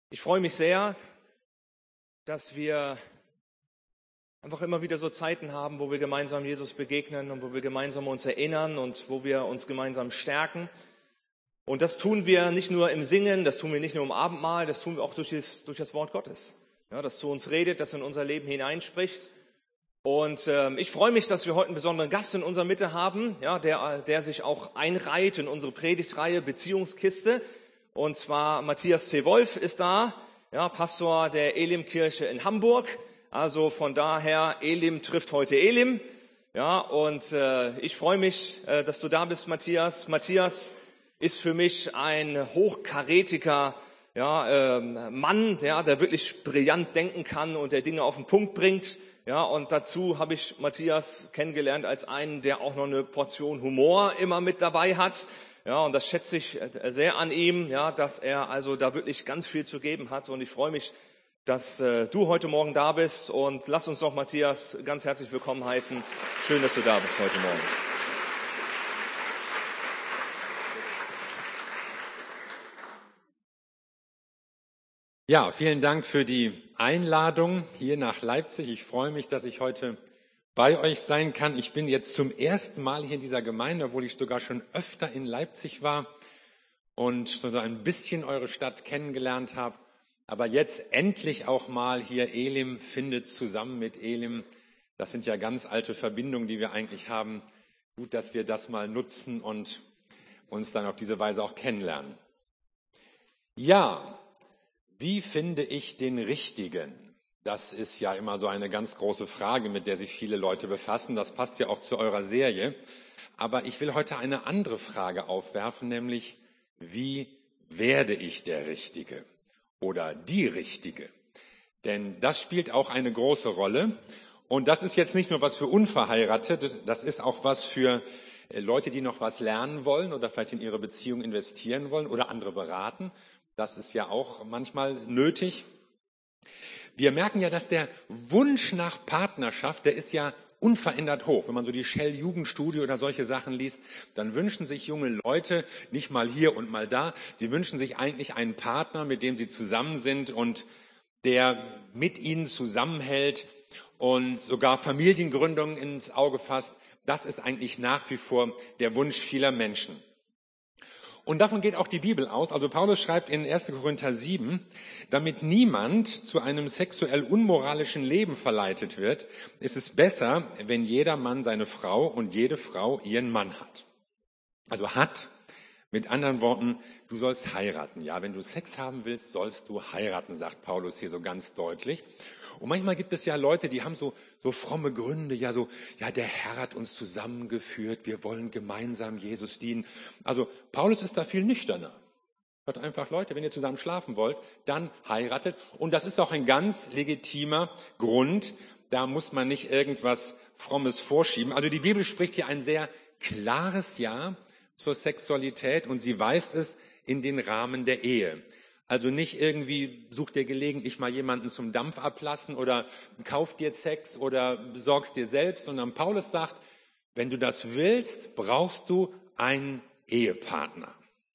Ich freue mich sehr, dass wir einfach immer wieder so Zeiten haben, wo wir gemeinsam Jesus begegnen und wo wir gemeinsam uns erinnern und wo wir uns gemeinsam stärken. Und das tun wir nicht nur im Singen, das tun wir nicht nur im Abendmahl, das tun wir auch durch das Wort Gottes. Ja, das zu uns redet, das in unser Leben hineinspricht. Und ich freue mich, dass wir heute einen besonderen Gast in unserer Mitte haben, ja, der sich auch einreiht in unsere Predigtreihe Beziehungskiste. Und zwar Matthias C. Wolf ist da, ja, Pastor der Elim-Kirche in Hamburg. Also von daher, Elim trifft heute Elim. Ja, und ich freue mich, dass du da bist, Matthias. Matthias ist für mich ein hochkarätiger Mann, ja, der wirklich brillant denken kann und der Dinge auf den Punkt bringt. Ja, und dazu habe ich Matthias kennengelernt als einen, der auch noch eine Portion Humor immer mit dabei hat. Ja, und das schätze ich sehr an ihm, ja, dass er also da wirklich ganz viel zu geben hat. Und ich freue mich, dass du heute Morgen da bist. Und lass uns doch Matthias ganz herzlich willkommen heißen. Schön, dass du da bist heute Morgen. Ja, vielen Dank für die Einladung hier nach Leipzig. Ich freue mich, dass ich heute bei euch sein kann. Ich bin jetzt zum ersten Mal hier in dieser Gemeinde, obwohl ich sogar schon öfter in Leipzig war und so ein bisschen eure Stadt kennengelernt habe. Aber jetzt endlich auch mal hier Elim findet zusammen mit Elim. Das sind ja ganz alte Verbindungen, die wir eigentlich haben. Gut, dass wir das mal nutzen und uns dann auf diese Weise auch kennenlernen. Ja, wie finde ich den Richtigen? Das ist ja immer so eine ganz große Frage, mit der sich viele Leute befassen. Das passt ja auch zu eurer Serie. Aber ich will heute eine andere Frage aufwerfen, nämlich, wie werde ich der Richtige oder die Richtige? Denn das spielt auch eine große Rolle. Und das ist jetzt nicht nur was für Unverheiratete, das ist auch was für Leute, die noch was lernen wollen oder vielleicht in ihre Beziehung investieren wollen oder andere beraten. Das ist ja auch manchmal nötig. Wir merken ja, dass der Wunsch nach Partnerschaft, der ist ja unverändert hoch. Wenn man so die Shell-Jugendstudie oder solche Sachen liest, dann wünschen sich junge Leute nicht mal hier und mal da. Sie wünschen sich eigentlich einen Partner, mit dem sie zusammen sind und der mit ihnen zusammenhält und sogar Familiengründungen ins Auge fasst. Das ist eigentlich nach wie vor der Wunsch vieler Menschen. Und davon geht auch die Bibel aus. Also Paulus schreibt in 1. Korinther 7, damit niemand zu einem sexuell unmoralischen Leben verleitet wird, ist es besser, wenn jeder Mann seine Frau und jede Frau ihren Mann hat. Also hat, mit anderen Worten, du sollst heiraten. Ja, wenn du Sex haben willst, sollst du heiraten, sagt Paulus hier so ganz deutlich. Und manchmal gibt es ja Leute, die haben so fromme Gründe, ja, der Herr hat uns zusammengeführt, wir wollen gemeinsam Jesus dienen. Also Paulus ist da viel nüchterner. Er sagt einfach, Leute, wenn ihr zusammen schlafen wollt, dann heiratet. Und das ist auch ein ganz legitimer Grund. Da muss man nicht irgendwas Frommes vorschieben. Also die Bibel spricht hier ein sehr klares Ja zur Sexualität und sie weist es in den Rahmen der Ehe. Also nicht irgendwie such dir gelegentlich mal jemanden zum Dampf ablassen oder kauf dir Sex oder besorgst dir selbst, sondern Paulus sagt, wenn du das willst, brauchst du einen Ehepartner.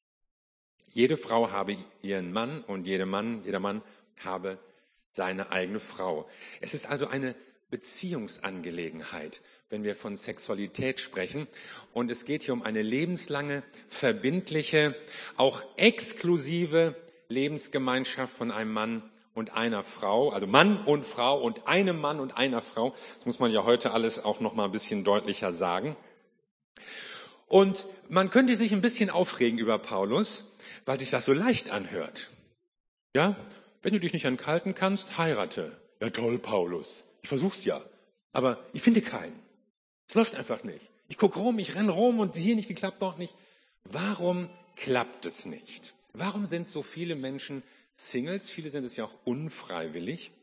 Jede Frau habe ihren Mann und jeder Mann habe seine eigene Frau. Es ist also eine Beziehungsangelegenheit, wenn wir von Sexualität sprechen. Und es geht hier um eine lebenslange, verbindliche, auch exklusive Lebensgemeinschaft von einem Mann und einer Frau, also Mann und Frau und einem Mann und einer Frau. Das muss man ja heute alles auch noch mal ein bisschen deutlicher sagen. Und man könnte sich ein bisschen aufregen über Paulus, weil sich das so leicht anhört. Ja, wenn du dich nicht enthalten kannst, heirate. Ja toll, Paulus. Ich versuch's ja, aber ich finde keinen. Es läuft einfach nicht. Ich gucke rum, ich renne rum und hier nicht geklappt, dort nicht. Warum klappt es nicht? Warum sind so viele Menschen Singles? Viele sind es ja auch unfreiwillig.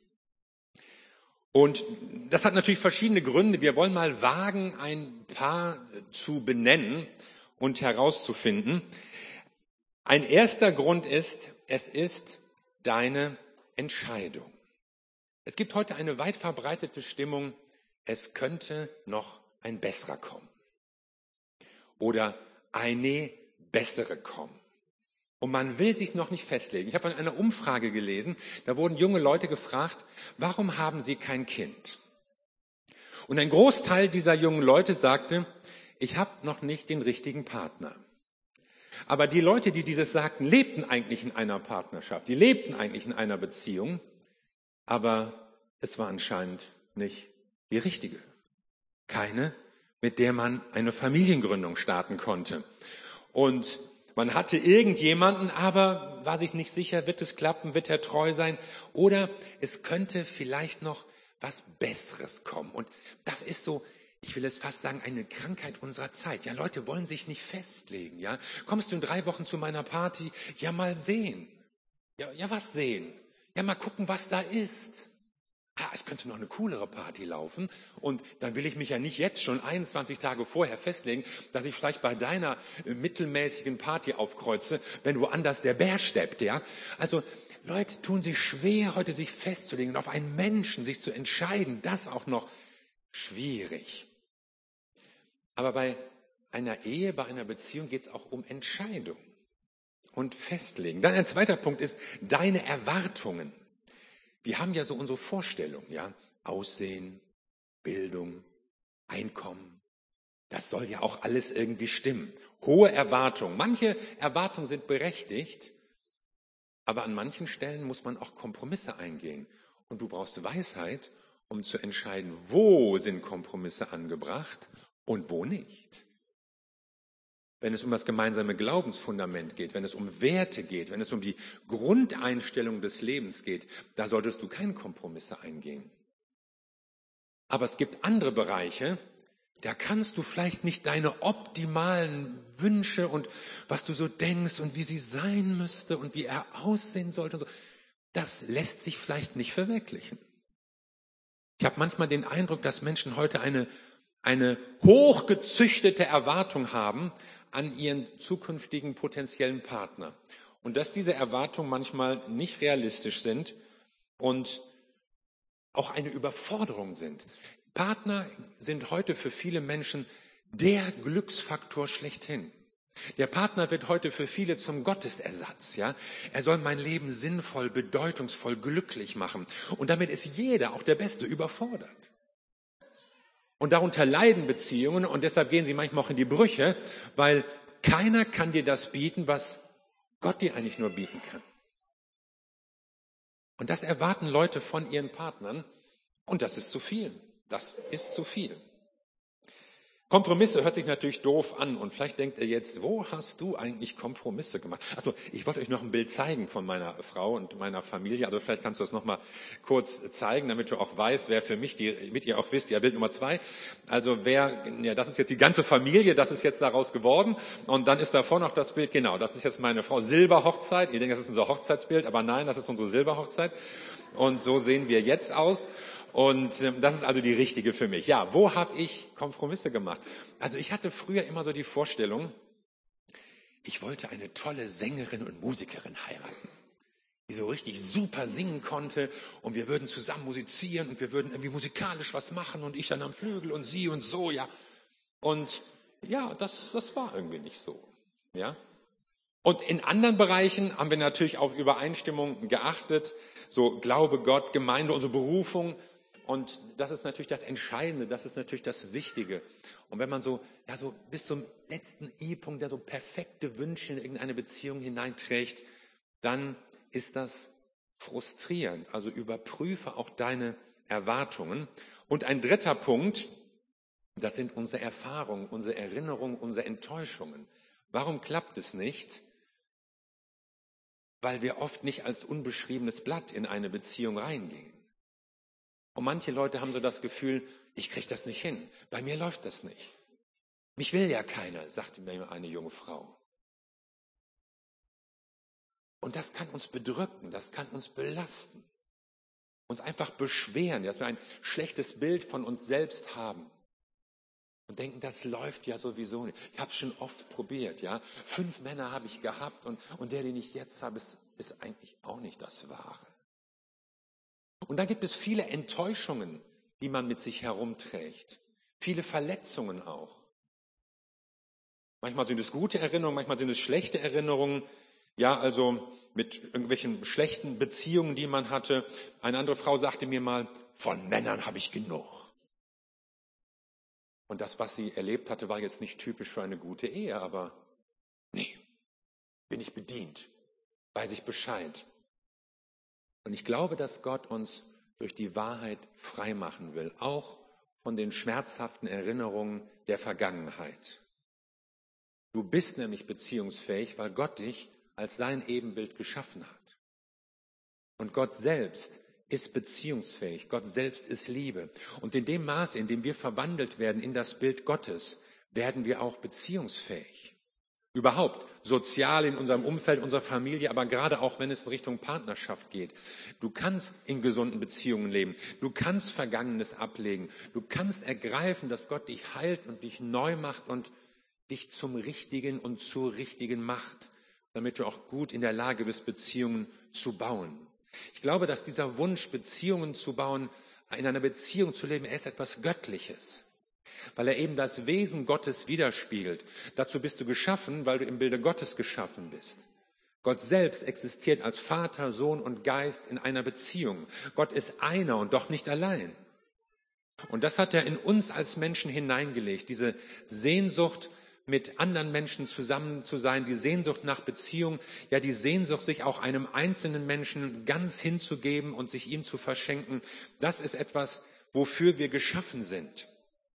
Und das hat natürlich verschiedene Gründe. Wir wollen mal wagen, ein paar zu benennen und herauszufinden. Ein erster Grund ist, es ist deine Entscheidung. Es gibt heute eine weit verbreitete Stimmung, es könnte noch ein besserer kommen. Oder eine bessere kommen. Und man will sich noch nicht festlegen. Ich habe in einer Umfrage gelesen, da wurden junge Leute gefragt, warum haben sie kein Kind? Und ein Großteil dieser jungen Leute sagte, ich habe noch nicht den richtigen Partner. Aber die Leute, die dieses sagten, lebten eigentlich in einer Partnerschaft, die lebten eigentlich in einer Beziehung, aber es war anscheinend nicht die richtige. Keine, mit der man eine Familiengründung starten konnte. Und man hatte irgendjemanden, aber war sich nicht sicher, wird es klappen, wird er treu sein? Oder es könnte vielleicht noch was Besseres kommen. Und das ist so, ich will es fast sagen, eine Krankheit unserer Zeit. Ja, Leute wollen sich nicht festlegen. Ja, kommst du in 3 Wochen zu meiner Party? Ja, mal sehen. Ja, was sehen? Ja, mal gucken, was da ist. Es könnte noch eine coolere Party laufen und dann will ich mich ja nicht jetzt schon 21 Tage vorher festlegen, dass ich vielleicht bei deiner mittelmäßigen Party aufkreuze, wenn woanders der Bär steppt, ja. Also Leute tun sich schwer, heute sich festzulegen und auf einen Menschen sich zu entscheiden, das auch noch schwierig. Aber bei einer Ehe, bei einer Beziehung geht es auch um Entscheidung und Festlegen. Dann ein zweiter Punkt ist deine Erwartungen. Wir haben ja so unsere Vorstellungen, ja, Aussehen, Bildung, Einkommen. Das soll ja auch alles irgendwie stimmen. Hohe Erwartungen. Manche Erwartungen sind berechtigt, aber an manchen Stellen muss man auch Kompromisse eingehen. Und du brauchst Weisheit, um zu entscheiden, wo sind Kompromisse angebracht und wo nicht. Wenn es um das gemeinsame Glaubensfundament geht, wenn es um Werte geht, wenn es um die Grundeinstellung des Lebens geht, da solltest du keine Kompromisse eingehen. Aber es gibt andere Bereiche, da kannst du vielleicht nicht deine optimalen Wünsche und was du so denkst und wie sie sein müsste und wie er aussehen sollte, und so, das lässt sich vielleicht nicht verwirklichen. Ich habe manchmal den Eindruck, dass Menschen heute eine hochgezüchtete Erwartung haben an ihren zukünftigen potenziellen Partner. Und dass diese Erwartungen manchmal nicht realistisch sind und auch eine Überforderung sind. Partner sind heute für viele Menschen der Glücksfaktor schlechthin. Der Partner wird heute für viele zum Gottesersatz, ja. Er soll mein Leben sinnvoll, bedeutungsvoll, glücklich machen. Und damit ist jeder, auch der Beste, überfordert. Und darunter leiden Beziehungen und deshalb gehen sie manchmal auch in die Brüche, weil keiner kann dir das bieten, was Gott dir eigentlich nur bieten kann. Und das erwarten Leute von ihren Partnern und das ist zu viel. Das ist zu viel. Kompromisse hört sich natürlich doof an und vielleicht denkt ihr jetzt, wo hast du eigentlich Kompromisse gemacht? Also ich wollte euch noch ein Bild zeigen von meiner Frau und meiner Familie, also vielleicht kannst du das noch mal kurz zeigen, damit du auch weißt, wer für mich, damit ihr auch wisst, ja, Bild Nummer 2, also das ist jetzt die ganze Familie, das ist jetzt daraus geworden und dann ist davor noch das Bild, genau, das ist jetzt meine Frau, Silberhochzeit, ihr denkt, das ist unser Hochzeitsbild, aber nein, das ist unsere Silberhochzeit und so sehen wir jetzt aus. Und das ist also die richtige für mich. Ja, wo habe ich Kompromisse gemacht? Also ich hatte früher immer so die Vorstellung, ich wollte eine tolle Sängerin und Musikerin heiraten, die so richtig super singen konnte und wir würden zusammen musizieren und wir würden irgendwie musikalisch was machen und ich dann am Flügel und sie und so, ja. Und ja, das war irgendwie nicht so, ja. Und in anderen Bereichen haben wir natürlich auf Übereinstimmung geachtet, so Glaube, Gott, Gemeinde, unsere Berufung. Und das ist natürlich das Entscheidende, das ist natürlich das Wichtige. Und wenn man so bis zum letzten I-Punkt, der so perfekte Wünsche in irgendeine Beziehung hineinträgt, dann ist das frustrierend. Also überprüfe auch deine Erwartungen. Und ein dritter Punkt, das sind unsere Erfahrungen, unsere Erinnerungen, unsere Enttäuschungen. Warum klappt es nicht? Weil wir oft nicht als unbeschriebenes Blatt in eine Beziehung reingehen. Und manche Leute haben so das Gefühl, ich kriege das nicht hin. Bei mir läuft das nicht. Mich will ja keiner, sagte mir eine junge Frau. Und das kann uns bedrücken, das kann uns belasten. Uns einfach beschweren, dass wir ein schlechtes Bild von uns selbst haben. Und denken, das läuft ja sowieso nicht. Ich habe es schon oft probiert, ja. 5 Männer habe ich gehabt und der, den ich jetzt habe, ist eigentlich auch nicht das Wahre. Und dann gibt es viele Enttäuschungen, die man mit sich herumträgt. Viele Verletzungen auch. Manchmal sind es gute Erinnerungen, manchmal sind es schlechte Erinnerungen. Ja, also mit irgendwelchen schlechten Beziehungen, die man hatte. Eine andere Frau sagte mir mal, von Männern habe ich genug. Und das, was sie erlebt hatte, war jetzt nicht typisch für eine gute Ehe, aber nee, bin ich bedient, weiß ich Bescheid. Und ich glaube, dass Gott uns durch die Wahrheit frei machen will, auch von den schmerzhaften Erinnerungen der Vergangenheit. Du bist nämlich beziehungsfähig, weil Gott dich als sein Ebenbild geschaffen hat. Und Gott selbst ist beziehungsfähig. Gott selbst ist Liebe. Und in dem Maß, in dem wir verwandelt werden in das Bild Gottes, werden wir auch beziehungsfähig. Überhaupt, sozial in unserem Umfeld, unserer Familie, aber gerade auch, wenn es in Richtung Partnerschaft geht. Du kannst in gesunden Beziehungen leben. Du kannst Vergangenes ablegen. Du kannst ergreifen, dass Gott dich heilt und dich neu macht und dich zum Richtigen und zur Richtigen macht, damit du auch gut in der Lage bist, Beziehungen zu bauen. Ich glaube, dass dieser Wunsch, Beziehungen zu bauen, in einer Beziehung zu leben, er ist etwas Göttliches, weil er eben das Wesen Gottes widerspiegelt. Dazu bist du geschaffen, weil du im Bilde Gottes geschaffen bist. Gott selbst existiert als Vater, Sohn und Geist in einer Beziehung. Gott ist einer und doch nicht allein. Und das hat er in uns als Menschen hineingelegt, diese Sehnsucht, mit anderen Menschen zusammen zu sein, die Sehnsucht nach Beziehung, ja die Sehnsucht, sich auch einem einzelnen Menschen ganz hinzugeben und sich ihm zu verschenken, das ist etwas, wofür wir geschaffen sind,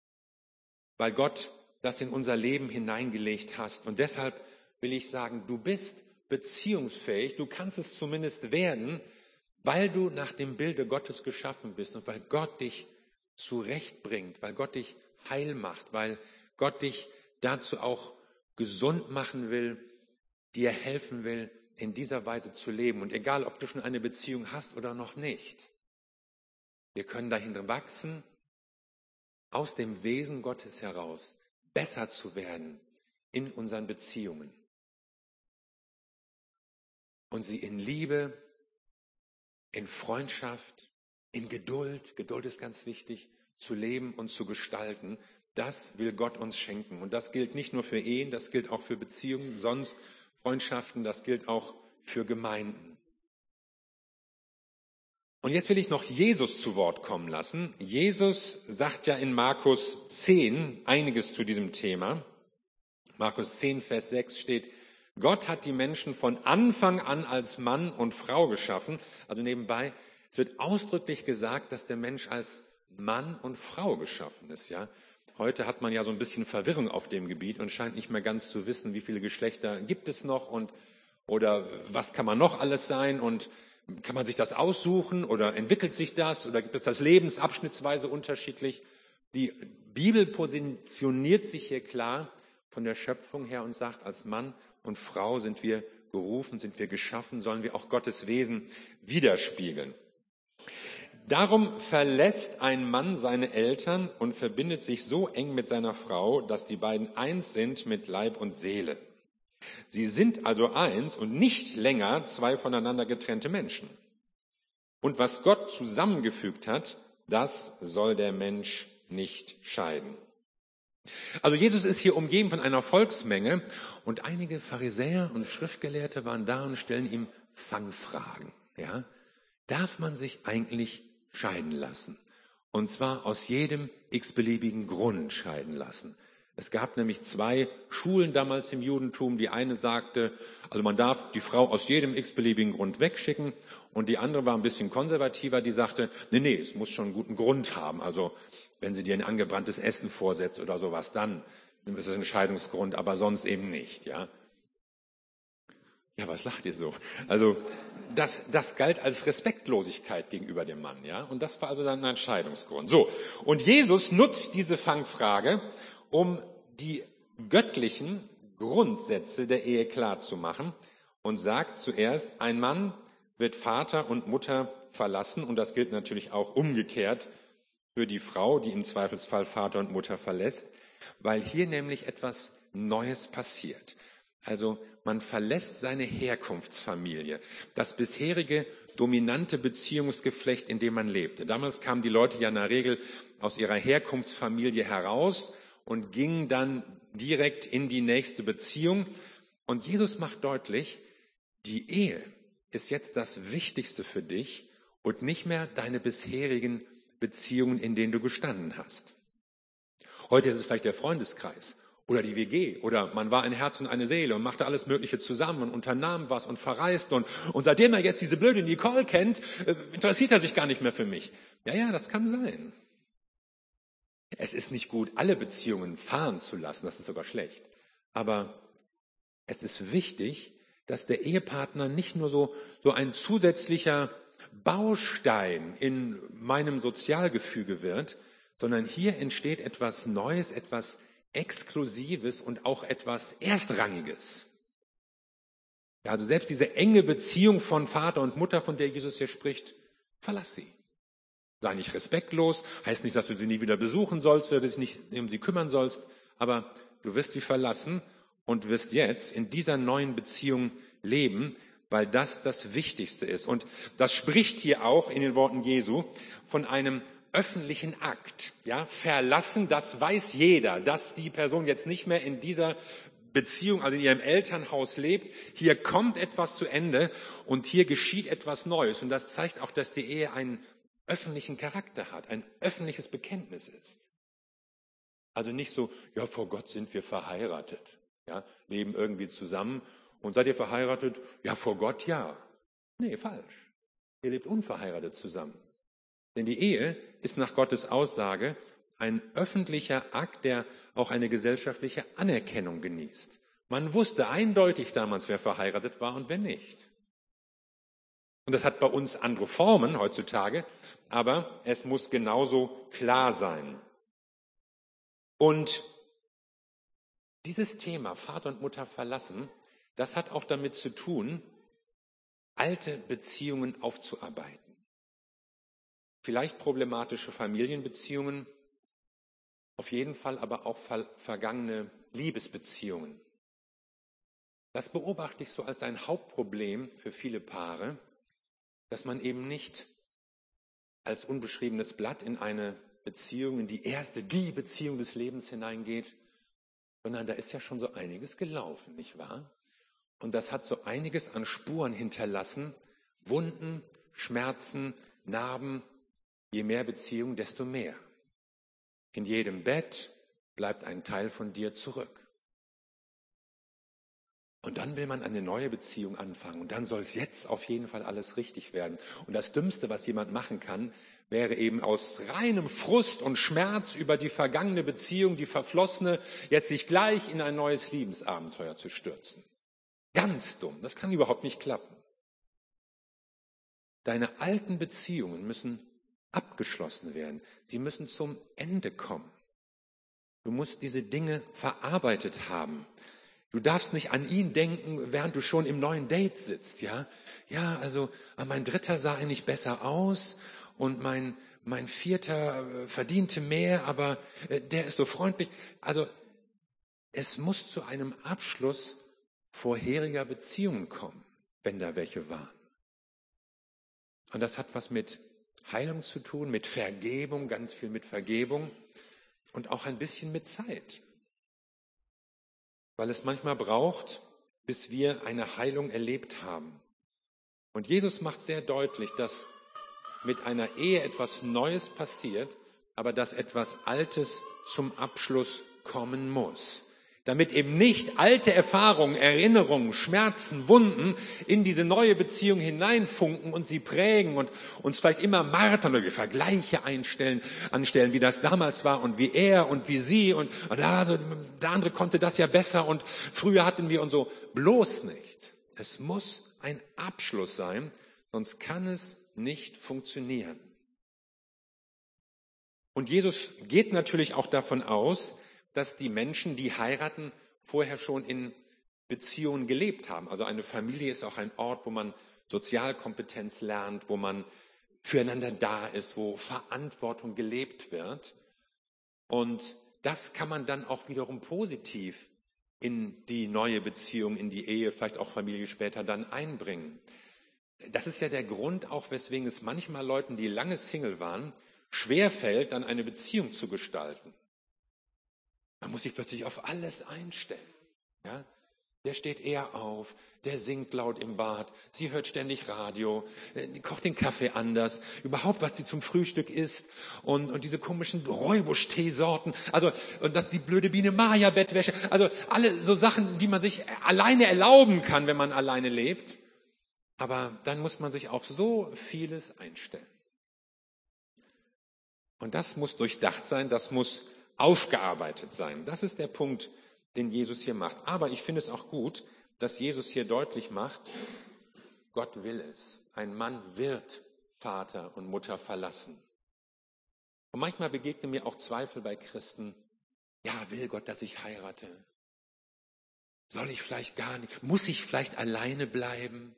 weil Gott das in unser Leben hineingelegt hat. Und deshalb will ich sagen, du bist beziehungsfähig, du kannst es zumindest werden, weil du nach dem Bilde Gottes geschaffen bist und weil Gott dich zurechtbringt, weil Gott dich heil macht, weil Gott dich dazu auch gesund machen will, dir helfen will, in dieser Weise zu leben. Und egal, ob du schon eine Beziehung hast oder noch nicht, wir können dahin wachsen, aus dem Wesen Gottes heraus besser zu werden in unseren Beziehungen und sie in Liebe, in Freundschaft, in Geduld, Geduld ist ganz wichtig, zu leben und zu gestalten. Das will Gott uns schenken. Und das gilt nicht nur für Ehen, das gilt auch für Beziehungen, sonst Freundschaften, das gilt auch für Gemeinden. Und jetzt will ich noch Jesus zu Wort kommen lassen. Jesus sagt ja in Markus 10 einiges zu diesem Thema. Markus 10, Vers 6 steht, Gott hat die Menschen von Anfang an als Mann und Frau geschaffen. Also nebenbei, es wird ausdrücklich gesagt, dass der Mensch als Mann und Frau geschaffen ist, ja. Heute hat man ja so ein bisschen Verwirrung auf dem Gebiet und scheint nicht mehr ganz zu wissen, wie viele Geschlechter gibt es noch oder was kann man noch alles sein und kann man sich das aussuchen oder entwickelt sich das oder gibt es das lebensabschnittsweise unterschiedlich? Die Bibel positioniert sich hier klar von der Schöpfung her und sagt, als Mann und Frau sind wir berufen, sind wir geschaffen, sollen wir auch Gottes Wesen widerspiegeln. Darum verlässt ein Mann seine Eltern und verbindet sich so eng mit seiner Frau, dass die beiden eins sind mit Leib und Seele. Sie sind also eins und nicht länger zwei voneinander getrennte Menschen. Und was Gott zusammengefügt hat, das soll der Mensch nicht scheiden. Also Jesus ist hier umgeben von einer Volksmenge und einige Pharisäer und Schriftgelehrte waren da und stellen ihm Fangfragen. Ja? Darf man sich eigentlich scheiden lassen? Und zwar aus jedem x-beliebigen Grund scheiden lassen. Es gab nämlich zwei Schulen damals im Judentum. Die eine sagte, also man darf die Frau aus jedem x-beliebigen Grund wegschicken. Und die andere war ein bisschen konservativer, die sagte, nee, es muss schon einen guten Grund haben. Also wenn sie dir ein angebranntes Essen vorsetzt oder sowas, dann ist es ein Scheidungsgrund, aber sonst eben nicht, ja. Ja, was lacht ihr so? Also das galt als Respektlosigkeit gegenüber dem Mann, ja. Und das war also dann ein Scheidungsgrund. So, und Jesus nutzt diese Fangfrage, um die göttlichen Grundsätze der Ehe klarzumachen und sagt zuerst, ein Mann wird Vater und Mutter verlassen und das gilt natürlich auch umgekehrt für die Frau, die im Zweifelsfall Vater und Mutter verlässt, weil hier nämlich etwas Neues passiert. Also man verlässt seine Herkunftsfamilie, das bisherige dominante Beziehungsgeflecht, in dem man lebte. Damals kamen die Leute ja in der Regel aus ihrer Herkunftsfamilie heraus und gingen dann direkt in die nächste Beziehung. Und Jesus macht deutlich, Die Ehe ist jetzt das Wichtigste für dich und nicht mehr deine bisherigen Beziehungen, in denen du gestanden hast. Heute ist es vielleicht der Freundeskreis oder die WG oder man war ein Herz und eine Seele und machte alles Mögliche zusammen und unternahm was und verreiste und seitdem er jetzt diese blöde Nicole kennt, interessiert er sich gar nicht mehr für mich. Ja, das kann sein. Es ist nicht gut, alle Beziehungen fahren zu lassen, das ist sogar schlecht. Aber es ist wichtig, dass der Ehepartner nicht nur so ein zusätzlicher Baustein in meinem Sozialgefüge wird, sondern hier entsteht etwas Neues, etwas Exklusives und auch etwas Erstrangiges. Ja, also selbst diese enge Beziehung von Vater und Mutter, von der Jesus hier spricht, verlass sie. Sei nicht respektlos, heißt nicht, dass du sie nie wieder besuchen sollst oder dich nicht um sie kümmern sollst, aber du wirst sie verlassen und wirst jetzt in dieser neuen Beziehung leben, weil das das Wichtigste ist. Und das spricht hier auch in den Worten Jesu von einem öffentlichen Akt. Ja, verlassen, das weiß jeder, dass die Person jetzt nicht mehr in dieser Beziehung, also in ihrem Elternhaus lebt. Hier kommt etwas zu Ende und hier geschieht etwas Neues. Und das zeigt auch, dass die Ehe einen öffentlichen Charakter hat, ein öffentliches Bekenntnis ist. Also nicht so, ja, vor Gott sind wir verheiratet, ja, leben irgendwie zusammen und seid ihr verheiratet? Ja, vor Gott ja. Nee, falsch. Ihr lebt unverheiratet zusammen. Denn die Ehe ist nach Gottes Aussage ein öffentlicher Akt, der auch eine gesellschaftliche Anerkennung genießt. Man wusste eindeutig damals, wer verheiratet war und wer nicht. Und das hat bei uns andere Formen heutzutage, aber es muss genauso klar sein. Und dieses Thema Vater und Mutter verlassen, das hat auch damit zu tun, alte Beziehungen aufzuarbeiten. Vielleicht problematische Familienbeziehungen, auf jeden Fall aber auch vergangene Liebesbeziehungen. Das beobachte ich so als ein Hauptproblem für viele Paare, dass man eben nicht als unbeschriebenes Blatt in eine Beziehung, in die Beziehung des Lebens hineingeht, sondern da ist ja schon so einiges gelaufen, nicht wahr? Und das hat so einiges an Spuren hinterlassen, Wunden, Schmerzen, Narben. Je mehr Beziehung, desto mehr. In jedem Bett bleibt ein Teil von dir zurück. Und dann will man eine neue Beziehung anfangen und dann soll es jetzt auf jeden Fall alles richtig werden. Und das Dümmste, was jemand machen kann, wäre eben aus reinem Frust und Schmerz über die vergangene Beziehung, die verflossene, jetzt sich gleich in ein neues Liebesabenteuer zu stürzen. Ganz dumm, das kann überhaupt nicht klappen. Deine alten Beziehungen müssen abgeschlossen werden. Sie müssen zum Ende kommen. Du musst diese Dinge verarbeitet haben. Du darfst nicht an ihn denken, während du schon im neuen Date sitzt, ja? Ja, also mein Dritter sah eigentlich besser aus und mein Vierter verdiente mehr, aber der ist so freundlich. Also es muss zu einem Abschluss vorheriger Beziehungen kommen, wenn da welche waren. Und das hat was mit Heilung zu tun, mit Vergebung, ganz viel mit Vergebung und auch ein bisschen mit Zeit. Weil es manchmal braucht, bis wir eine Heilung erlebt haben. Und Jesus macht sehr deutlich, dass mit einer Ehe etwas Neues passiert, aber dass etwas Altes zum Abschluss kommen muss. Damit eben nicht alte Erfahrungen, Erinnerungen, Schmerzen, Wunden in diese neue Beziehung hineinfunken und sie prägen und uns vielleicht immer martern oder wir Vergleiche anstellen, wie das damals war und wie er und wie sie und also, der andere konnte das ja besser und früher hatten wir und so. Bloß nicht. Es muss ein Abschluss sein, sonst kann es nicht funktionieren. Und Jesus geht natürlich auch davon aus, dass die Menschen, die heiraten, vorher schon in Beziehungen gelebt haben. Also eine Familie ist auch ein Ort, wo man Sozialkompetenz lernt, wo man füreinander da ist, wo Verantwortung gelebt wird. Und das kann man dann auch wiederum positiv in die neue Beziehung, in die Ehe, vielleicht auch Familie später dann einbringen. Das ist ja der Grund auch, weswegen es manchmal Leuten, die lange Single waren, schwerfällt, dann eine Beziehung zu gestalten. Man muss sich plötzlich auf alles einstellen. Ja? Der steht eher auf, der singt laut im Bad, sie hört ständig Radio, die kocht den Kaffee anders, überhaupt was sie zum Frühstück isst und diese komischen Räubusch-Teesorten, also und das die blöde Biene Maya Bettwäsche, also alle so Sachen, die man sich alleine erlauben kann, wenn man alleine lebt. Aber dann muss man sich auf so vieles einstellen. Und das muss durchdacht sein, das muss aufgearbeitet sein. Das ist der Punkt, den Jesus hier macht. Aber ich finde es auch gut, dass Jesus hier deutlich macht, Gott will es. Ein Mann wird Vater und Mutter verlassen. Und manchmal begegnen mir auch Zweifel bei Christen. Ja, will Gott, dass ich heirate? Soll ich vielleicht gar nicht? Muss ich vielleicht alleine bleiben?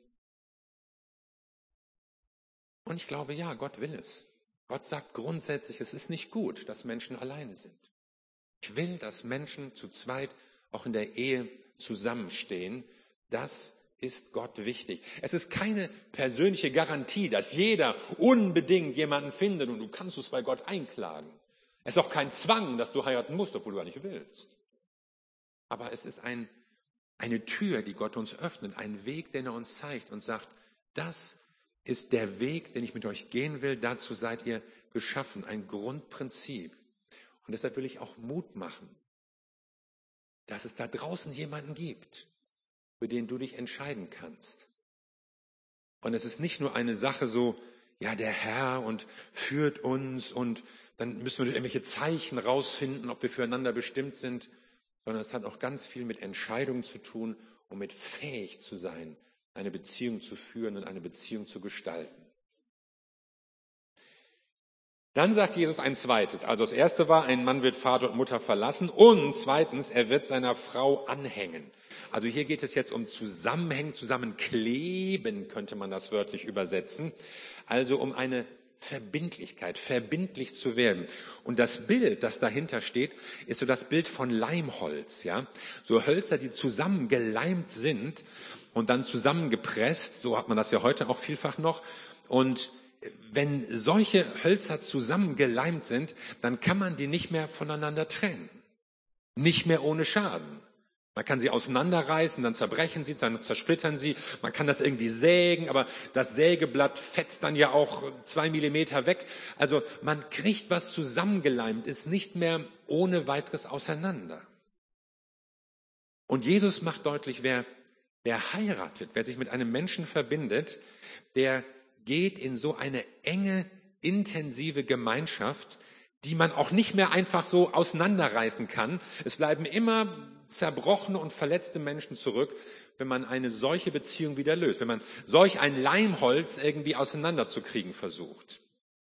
Und ich glaube, ja, Gott will es. Gott sagt grundsätzlich, es ist nicht gut, dass Menschen alleine sind. Ich will, dass Menschen zu zweit auch in der Ehe zusammenstehen. Das ist Gott wichtig. Es ist keine persönliche Garantie, dass jeder unbedingt jemanden findet und du kannst es bei Gott einklagen. Es ist auch kein Zwang, dass du heiraten musst, obwohl du gar nicht willst. Aber es ist eine Tür, die Gott uns öffnet, ein Weg, den er uns zeigt und sagt, das ist der Weg, den ich mit euch gehen will. Dazu seid ihr geschaffen, ein Grundprinzip. Und deshalb will ich auch Mut machen, dass es da draußen jemanden gibt, für den du dich entscheiden kannst. Und es ist nicht nur eine Sache so, ja, der Herr und führt uns und dann müssen wir irgendwelche Zeichen rausfinden, ob wir füreinander bestimmt sind, sondern es hat auch ganz viel mit Entscheidungen zu tun und mit fähig zu sein, eine Beziehung zu führen und eine Beziehung zu gestalten. Dann sagt Jesus ein zweites. Also das erste war, ein Mann wird Vater und Mutter verlassen und zweitens, er wird seiner Frau anhängen. Also hier geht es jetzt um Zusammenhängen, Zusammenkleben, könnte man das wörtlich übersetzen. Also um eine Verbindlichkeit, verbindlich zu werden. Und das Bild, das dahinter steht, ist so das Bild von Leimholz, ja. So Hölzer, die zusammengeleimt sind und dann zusammengepresst. So hat man das ja heute auch vielfach noch. Und wenn solche Hölzer zusammengeleimt sind, dann kann man die nicht mehr voneinander trennen. Nicht mehr ohne Schaden. Man kann sie auseinanderreißen, dann zerbrechen sie, dann zersplittern sie. Man kann das irgendwie sägen, aber das Sägeblatt fetzt dann ja auch 2 Millimeter weg. Also man kriegt was zusammengeleimt, ist nicht mehr ohne weiteres auseinander. Und Jesus macht deutlich, wer heiratet, wer sich mit einem Menschen verbindet, der geht in so eine enge, intensive Gemeinschaft, die man auch nicht mehr einfach so auseinanderreißen kann. Es bleiben immer zerbrochene und verletzte Menschen zurück, wenn man eine solche Beziehung wieder löst, wenn man solch ein Leimholz irgendwie auseinanderzukriegen versucht.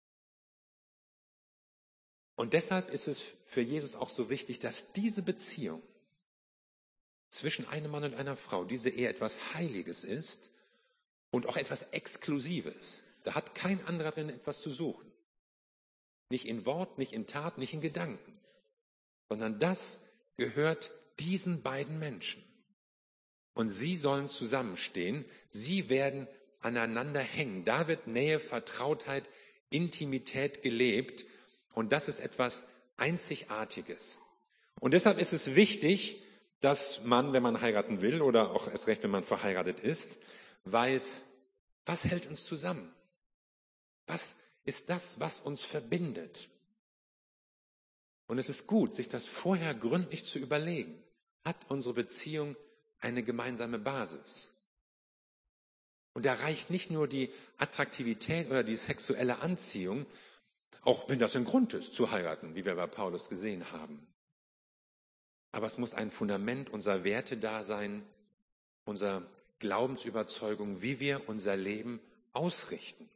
Und deshalb ist es für Jesus auch so wichtig, dass diese Beziehung zwischen einem Mann und einer Frau, diese Ehe etwas Heiliges ist und auch etwas Exklusives. Da hat kein anderer drin etwas zu suchen. Nicht in Wort, nicht in Tat, nicht in Gedanken, sondern das gehört diesen beiden Menschen. Und sie sollen zusammenstehen, sie werden aneinander hängen. Da wird Nähe, Vertrautheit, Intimität gelebt und das ist etwas Einzigartiges. Und deshalb ist es wichtig, dass man, wenn man heiraten will oder auch erst recht, wenn man verheiratet ist, weiß, was hält uns zusammen? Was ist das, was uns verbindet? Und es ist gut, sich das vorher gründlich zu überlegen. Hat unsere Beziehung eine gemeinsame Basis? Und da reicht nicht nur die Attraktivität oder die sexuelle Anziehung, auch wenn das ein Grund ist, zu heiraten, wie wir bei Paulus gesehen haben. Aber es muss ein Fundament unserer Werte da sein, unserer Glaubensüberzeugung, wie wir unser Leben ausrichten.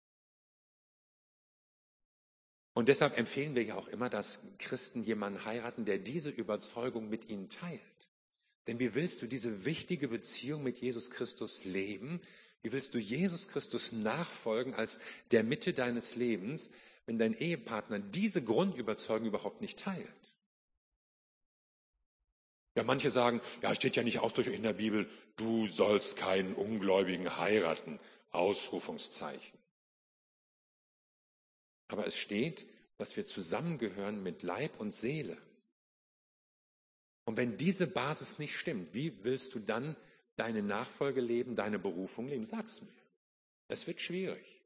Und deshalb empfehlen wir ja auch immer, dass Christen jemanden heiraten, der diese Überzeugung mit ihnen teilt. Denn wie willst du diese wichtige Beziehung mit Jesus Christus leben? Wie willst du Jesus Christus nachfolgen als der Mitte deines Lebens, wenn dein Ehepartner diese Grundüberzeugung überhaupt nicht teilt? Ja, manche sagen, ja, steht ja nicht ausdrücklich in der Bibel, du sollst keinen Ungläubigen heiraten. Ausrufungszeichen. Aber es steht, dass wir zusammengehören mit Leib und Seele. Und wenn diese Basis nicht stimmt, wie willst du dann deine Nachfolge leben, deine Berufung leben? Sag's mir. Es wird schwierig.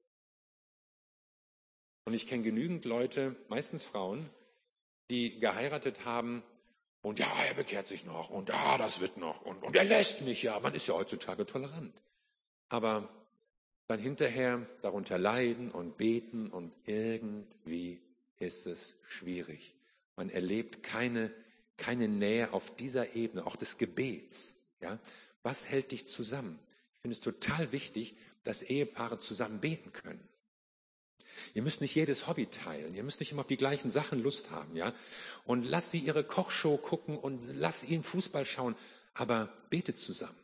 Und ich kenne genügend Leute, meistens Frauen, die geheiratet haben und ja, er bekehrt sich noch und ja, das wird noch und er lässt mich ja. Man ist ja heutzutage tolerant. Aber dann hinterher darunter leiden und beten und irgendwie ist es schwierig. Man erlebt keine Nähe auf dieser Ebene, auch des Gebets. Ja? Was hält dich zusammen? Ich finde es total wichtig, dass Ehepaare zusammen beten können. Ihr müsst nicht jedes Hobby teilen, ihr müsst nicht immer auf die gleichen Sachen Lust haben. Ja? Und lasst sie ihre Kochshow gucken und lasst ihn Fußball schauen, aber betet zusammen.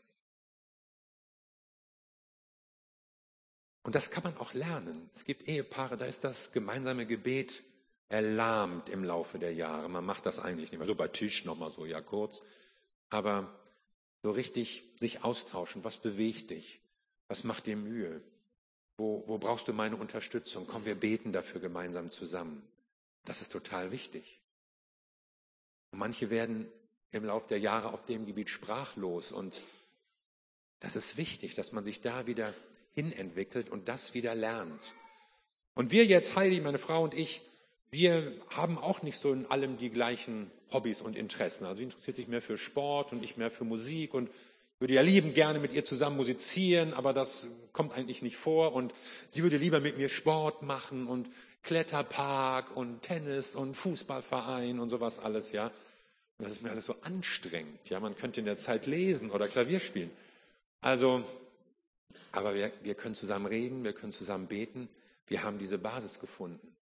Und das kann man auch lernen. Es gibt Ehepaare, da ist das gemeinsame Gebet erlahmt im Laufe der Jahre. Man macht das eigentlich nicht mehr. So bei Tisch nochmal so, ja kurz. Aber so richtig sich austauschen. Was bewegt dich? Was macht dir Mühe? Wo brauchst du meine Unterstützung? Komm, wir beten dafür gemeinsam zusammen. Das ist total wichtig. Und manche werden im Laufe der Jahre auf dem Gebiet sprachlos. Und das ist wichtig, dass man sich da wieder hinentwickelt und das wieder lernt. Und wir jetzt, Heidi, meine Frau und ich, wir haben auch nicht so in allem die gleichen Hobbys und Interessen. Also sie interessiert sich mehr für Sport und ich mehr für Musik und würde ja lieben gerne mit ihr zusammen musizieren, aber das kommt eigentlich nicht vor. Und sie würde lieber mit mir Sport machen und Kletterpark und Tennis und Fußballverein und sowas alles, ja. Und das ist mir alles so anstrengend, ja. Man könnte in der Zeit lesen oder Klavier spielen. Also, aber wir können zusammen reden, wir können zusammen beten. Wir haben diese Basis gefunden.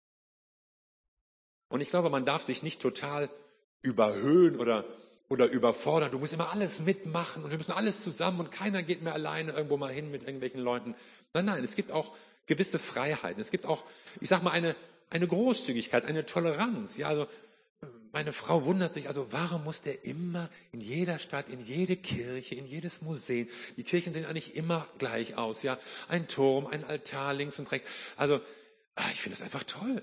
Und ich glaube, man darf sich nicht total überhöhen oder überfordern. Du musst immer alles mitmachen und wir müssen alles zusammen und keiner geht mehr alleine irgendwo mal hin mit irgendwelchen Leuten. Nein, es gibt auch gewisse Freiheiten. Es gibt auch, ich sag mal, eine Großzügigkeit, eine Toleranz. Ja, also meine Frau wundert sich, also warum muss der immer in jeder Stadt, in jede Kirche, in jedes Museum, die Kirchen sehen eigentlich immer gleich aus, ja, ein Turm, ein Altar links und rechts. Also, ich finde das einfach toll.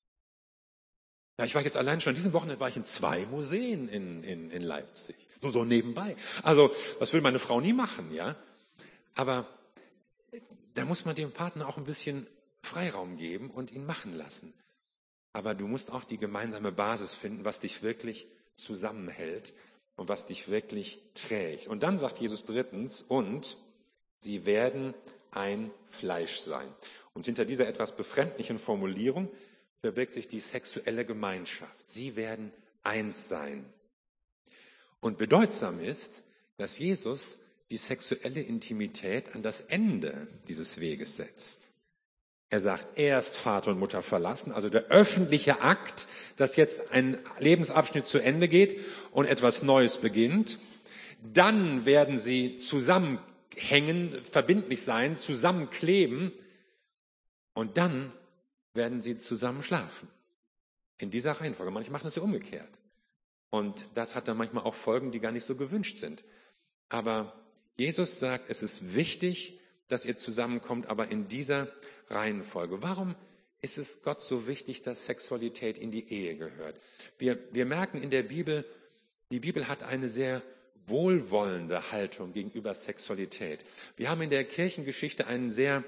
Ja, ich war jetzt allein schon, diesen Wochenende war ich in 2 Museen in Leipzig. So nebenbei. Also, das will meine Frau nie machen, ja. Aber da muss man dem Partner auch ein bisschen Freiraum geben und ihn machen lassen. Aber du musst auch die gemeinsame Basis finden, was dich wirklich zusammenhält und was dich wirklich trägt. Und dann sagt Jesus drittens, und sie werden ein Fleisch sein. Und hinter dieser etwas befremdlichen Formulierung verbirgt sich die sexuelle Gemeinschaft. Sie werden eins sein. Und bedeutsam ist, dass Jesus die sexuelle Intimität an das Ende dieses Weges setzt. Er sagt, erst Vater und Mutter verlassen, also der öffentliche Akt, dass jetzt ein Lebensabschnitt zu Ende geht und etwas Neues beginnt. Dann werden sie zusammenhängen, verbindlich sein, zusammenkleben und dann werden sie zusammen schlafen. In dieser Reihenfolge. Manche machen es ja umgekehrt. Und das hat dann manchmal auch Folgen, die gar nicht so gewünscht sind. Aber Jesus sagt, es ist wichtig, dass ihr zusammenkommt, aber in dieser Reihenfolge. Warum ist es Gott so wichtig, dass Sexualität in die Ehe gehört? Wir merken in der Bibel, die Bibel hat eine sehr wohlwollende Haltung gegenüber Sexualität. Wir haben in der Kirchengeschichte einen sehr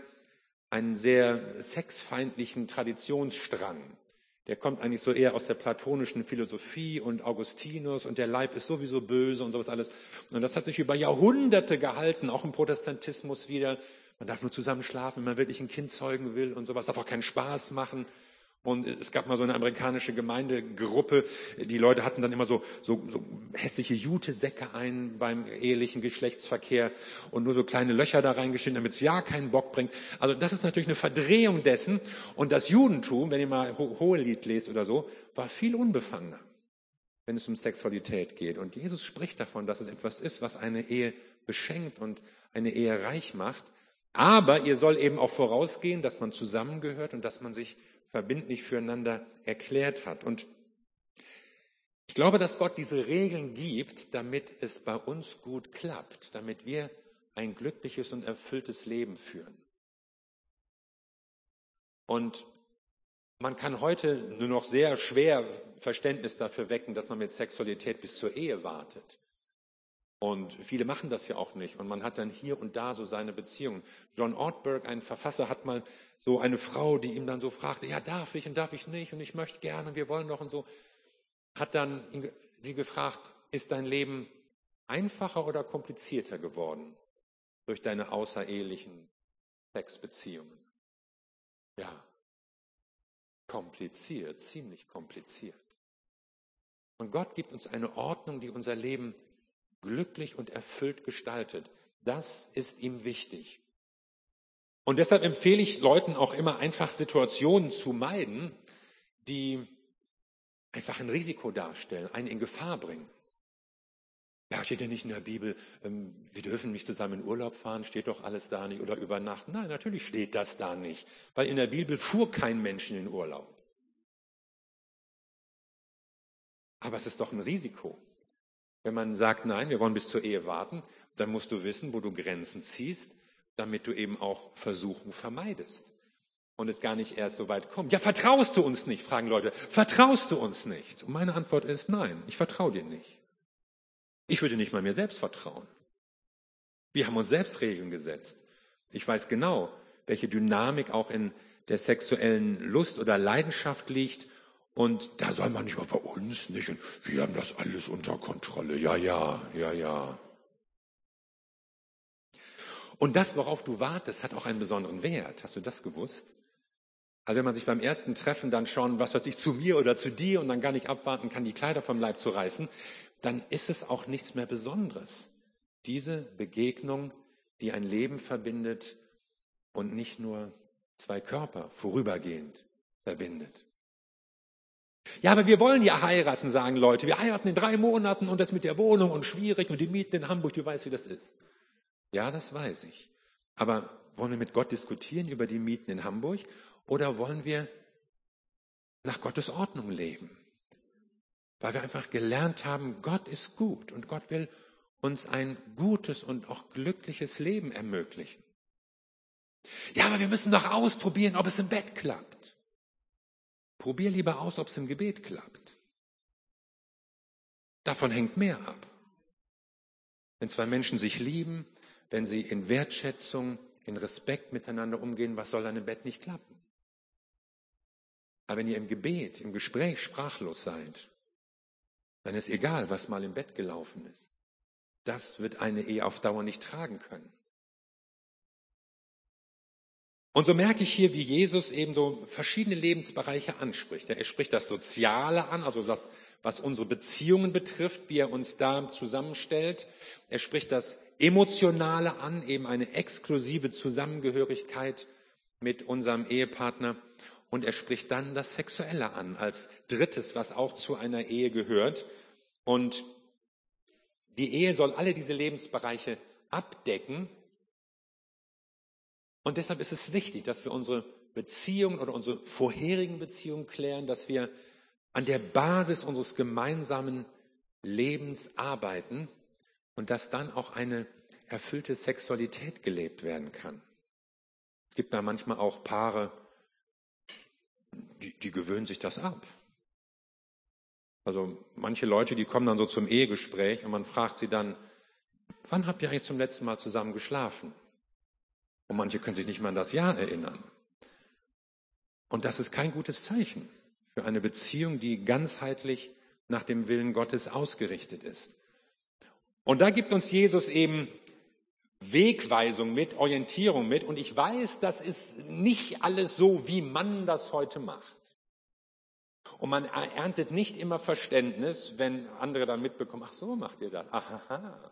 sexfeindlichen Traditionsstrang. Der kommt eigentlich so eher aus der platonischen Philosophie und Augustinus und der Leib ist sowieso böse und sowas alles. Und das hat sich über Jahrhunderte gehalten, auch im Protestantismus wieder. Man darf nur zusammen schlafen, wenn man wirklich ein Kind zeugen will und sowas. Darf auch keinen Spaß machen. Und es gab mal so eine amerikanische Gemeindegruppe, die Leute hatten dann immer so hässliche Jutesäcke ein beim ehelichen Geschlechtsverkehr und nur so kleine Löcher da reingeschnitten, damit es ja keinen Bock bringt. Also das ist natürlich eine Verdrehung dessen. Und das Judentum, wenn ihr mal Hohelied lest oder so, war viel unbefangener, wenn es um Sexualität geht. Und Jesus spricht davon, dass es etwas ist, was eine Ehe beschenkt und eine Ehe reich macht. Aber ihr soll eben auch vorausgehen, dass man zusammengehört und dass man sich verbindlich füreinander erklärt hat. Und ich glaube, dass Gott diese Regeln gibt, damit es bei uns gut klappt, damit wir ein glückliches und erfülltes Leben führen. Und man kann heute nur noch sehr schwer Verständnis dafür wecken, dass man mit Sexualität bis zur Ehe wartet. Und viele machen das ja auch nicht. Und man hat dann hier und da so seine Beziehungen. John Ortberg, ein Verfasser, hat mal so eine Frau, die ihm dann so fragte, ja, darf ich und darf ich nicht und ich möchte gerne und wir wollen doch und so, hat dann sie gefragt, ist dein Leben einfacher oder komplizierter geworden durch deine außerehelichen Sexbeziehungen? Ja, kompliziert, ziemlich kompliziert. Und Gott gibt uns eine Ordnung, die unser Leben glücklich und erfüllt gestaltet. Das ist ihm wichtig. Und deshalb empfehle ich Leuten auch immer einfach Situationen zu meiden, die einfach ein Risiko darstellen, einen in Gefahr bringen. Ja, steht ja nicht in der Bibel, wir dürfen nicht zusammen in Urlaub fahren, steht doch alles da nicht, oder übernachten. Nein, natürlich steht das da nicht, weil in der Bibel fuhr kein Mensch in Urlaub. Aber es ist doch ein Risiko. Wenn man sagt, nein, wir wollen bis zur Ehe warten, dann musst du wissen, wo du Grenzen ziehst, damit du eben auch Versuchung vermeidest und es gar nicht erst so weit kommt. Ja, vertraust du uns nicht, fragen Leute. Vertraust du uns nicht? Und meine Antwort ist nein, ich vertraue dir nicht. Ich würde nicht mal mir selbst vertrauen. Wir haben uns selbst Regeln gesetzt. Ich weiß genau, welche Dynamik auch in der sexuellen Lust oder Leidenschaft liegt. Und da soll man nicht, aber bei uns nicht. Und wir haben das alles unter Kontrolle. Ja. Und das, worauf du wartest, hat auch einen besonderen Wert. Hast du das gewusst? Also wenn man sich beim ersten Treffen dann schon, was weiß ich, zu mir oder zu dir und dann gar nicht abwarten kann, die Kleider vom Leib zu reißen, dann ist es auch nichts mehr Besonderes. Diese Begegnung, die ein Leben verbindet und nicht nur zwei Körper vorübergehend verbindet. Ja, aber wir wollen ja heiraten, sagen Leute. Wir heiraten in 3 Monaten und das mit der Wohnung und schwierig und die Mieten in Hamburg, du weißt, wie das ist. Ja, das weiß ich. Aber wollen wir mit Gott diskutieren über die Mieten in Hamburg oder wollen wir nach Gottes Ordnung leben? Weil wir einfach gelernt haben, Gott ist gut und Gott will uns ein gutes und auch glückliches Leben ermöglichen. Ja, aber wir müssen doch ausprobieren, ob es im Bett klappt. Probier lieber aus, ob es im Gebet klappt. Davon hängt mehr ab. Wenn 2 Menschen sich lieben, wenn sie in Wertschätzung, in Respekt miteinander umgehen, was soll dann im Bett nicht klappen? Aber wenn ihr im Gebet, im Gespräch sprachlos seid, dann ist egal, was mal im Bett gelaufen ist. Das wird eine Ehe auf Dauer nicht tragen können. Und so merke ich hier, wie Jesus eben so verschiedene Lebensbereiche anspricht. Er spricht das Soziale an, also das, was unsere Beziehungen betrifft, wie er uns da zusammenstellt. Er spricht das Emotionale an, eben eine exklusive Zusammengehörigkeit mit unserem Ehepartner. Und er spricht dann das Sexuelle an, als drittes, was auch zu einer Ehe gehört. Und die Ehe soll alle diese Lebensbereiche abdecken. Und deshalb ist es wichtig, dass wir unsere Beziehungen oder unsere vorherigen Beziehungen klären, dass wir an der Basis unseres gemeinsamen Lebens arbeiten und dass dann auch eine erfüllte Sexualität gelebt werden kann. Es gibt da manchmal auch Paare, die gewöhnen sich das ab. Also manche Leute, die kommen dann so zum Ehegespräch und man fragt sie dann, wann habt ihr eigentlich zum letzten Mal zusammen geschlafen? Und manche können sich nicht mal an das Jahr erinnern. Und das ist kein gutes Zeichen für eine Beziehung, die ganzheitlich nach dem Willen Gottes ausgerichtet ist. Und da gibt uns Jesus eben Wegweisung mit, Orientierung mit. Und ich weiß, das ist nicht alles so, wie man das heute macht. Und man erntet nicht immer Verständnis, wenn andere dann mitbekommen, ach so macht ihr das. Aha.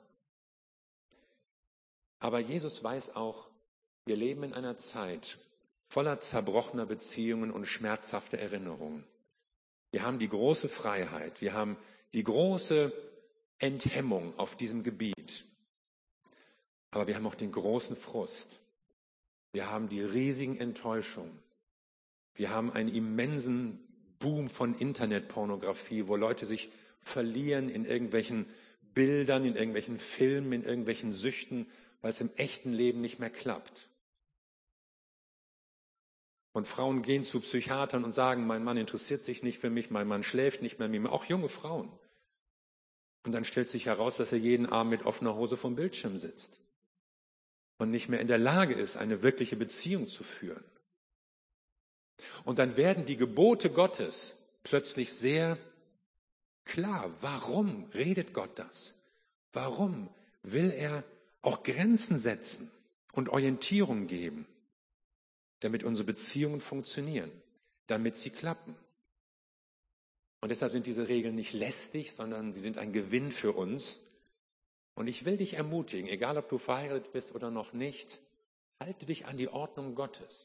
Aber Jesus weiß auch, wir leben in einer Zeit voller zerbrochener Beziehungen und schmerzhafter Erinnerungen. Wir haben die große Freiheit, wir haben die große Enthemmung auf diesem Gebiet. Aber wir haben auch den großen Frust. Wir haben die riesigen Enttäuschungen. Wir haben einen immensen Boom von Internetpornografie, wo Leute sich verlieren in irgendwelchen Bildern, in irgendwelchen Filmen, in irgendwelchen Süchten, weil es im echten Leben nicht mehr klappt. Und Frauen gehen zu Psychiatern und sagen, mein Mann interessiert sich nicht für mich, mein Mann schläft nicht mehr mit mir, auch junge Frauen. Und dann stellt sich heraus, dass er jeden Abend mit offener Hose vom Bildschirm sitzt und nicht mehr in der Lage ist, eine wirkliche Beziehung zu führen. Und dann werden die Gebote Gottes plötzlich sehr klar. Warum redet Gott das? Warum will er auch Grenzen setzen und Orientierung geben, damit unsere Beziehungen funktionieren, damit sie klappen? Und deshalb sind diese Regeln nicht lästig, sondern sie sind ein Gewinn für uns. Und ich will dich ermutigen, egal ob du verheiratet bist oder noch nicht, halte dich an die Ordnung Gottes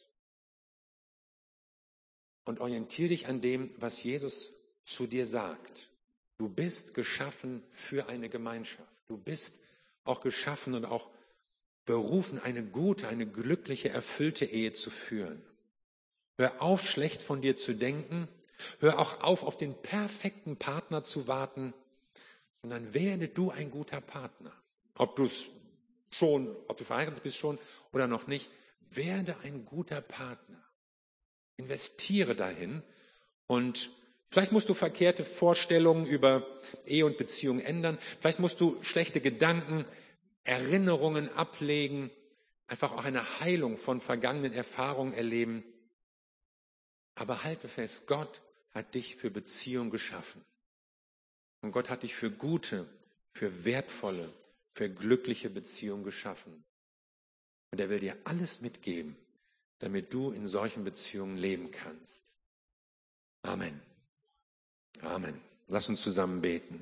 und orientiere dich an dem, was Jesus zu dir sagt. Du bist geschaffen für eine Gemeinschaft. Du bist auch geschaffen und auch berufen, eine gute, eine glückliche, erfüllte Ehe zu führen. Hör auf, schlecht von dir zu denken. Hör auch auf den perfekten Partner zu warten, sondern werde du ein guter Partner. Ob du verheiratet bist schon oder noch nicht, werde ein guter Partner. Investiere dahin und vielleicht musst du verkehrte Vorstellungen über Ehe und Beziehung ändern. Vielleicht musst du schlechte Gedanken, Erinnerungen ablegen, einfach auch eine Heilung von vergangenen Erfahrungen erleben. Aber halte fest, Gott hat dich für Beziehung geschaffen. Und Gott hat dich für gute, für wertvolle, für glückliche Beziehungen geschaffen. Und er will dir alles mitgeben, damit du in solchen Beziehungen leben kannst. Amen. Amen. Lass uns zusammen beten.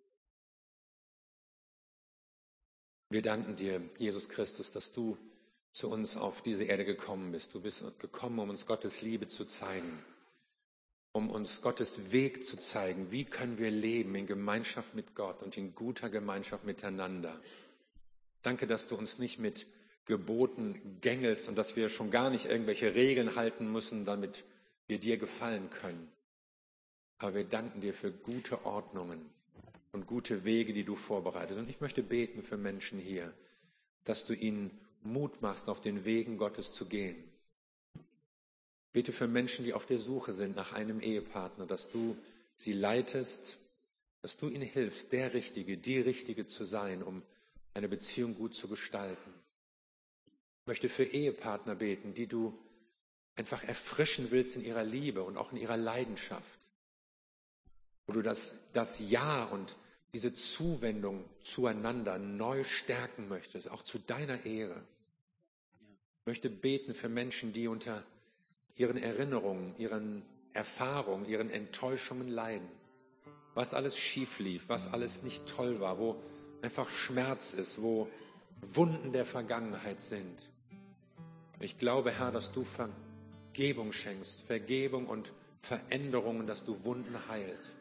Wir danken dir, Jesus Christus, dass du zu uns auf diese Erde gekommen bist. Du bist gekommen, um uns Gottes Liebe zu zeigen, um uns Gottes Weg zu zeigen. Wie können wir leben in Gemeinschaft mit Gott und in guter Gemeinschaft miteinander? Danke, dass du uns nicht mit Geboten gängelst und dass wir schon gar nicht irgendwelche Regeln halten müssen, damit wir dir gefallen können. Aber wir danken dir für gute Ordnungen und gute Wege, die du vorbereitest. Und ich möchte beten für Menschen hier, dass du ihnen Mut machst, auf den Wegen Gottes zu gehen. Bete für Menschen, die auf der Suche sind nach einem Ehepartner, dass du sie leitest, dass du ihnen hilfst, die Richtige zu sein, um eine Beziehung gut zu gestalten. Ich möchte für Ehepartner beten, die du einfach erfrischen willst in ihrer Liebe und auch in ihrer Leidenschaft. Wo du das Ja und diese Zuwendung zueinander neu stärken möchtest, auch zu deiner Ehre. Ich möchte beten für Menschen, die unter ihren Erinnerungen, ihren Erfahrungen, ihren Enttäuschungen leiden. Was alles schief lief, was alles nicht toll war, wo einfach Schmerz ist, wo Wunden der Vergangenheit sind. Ich glaube, Herr, dass du Vergebung schenkst, Vergebung und Veränderungen, dass du Wunden heilst.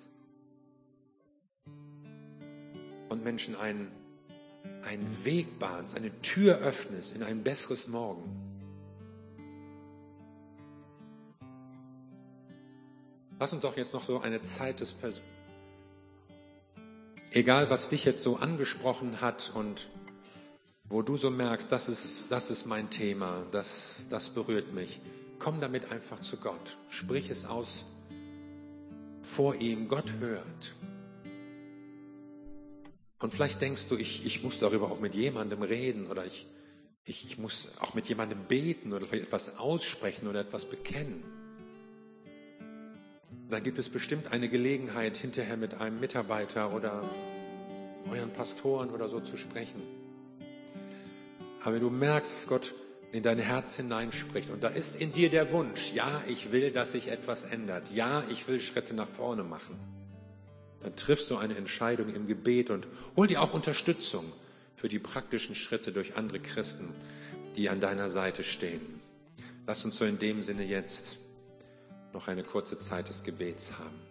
Und Menschen einen Weg bahnst, eine Tür öffnest in ein besseres Morgen. Lass uns doch jetzt noch so eine Zeit des egal was dich jetzt so angesprochen hat und wo du so merkst, das ist mein Thema, das berührt mich. Komm damit einfach zu Gott. Sprich es aus vor ihm. Gott hört. Und vielleicht denkst du, ich muss darüber auch mit jemandem reden oder ich muss auch mit jemandem beten oder vielleicht etwas aussprechen oder etwas bekennen. Dann gibt es bestimmt eine Gelegenheit, hinterher mit einem Mitarbeiter oder euren Pastoren oder so zu sprechen. Aber wenn du merkst, dass Gott in dein Herz hineinspricht und da ist in dir der Wunsch, ja, ich will, dass sich etwas ändert, ja, ich will Schritte nach vorne machen, dann triffst du eine Entscheidung im Gebet und hol dir auch Unterstützung für die praktischen Schritte durch andere Christen, die an deiner Seite stehen. Lass uns so in dem Sinne jetzt noch eine kurze Zeit des Gebets haben.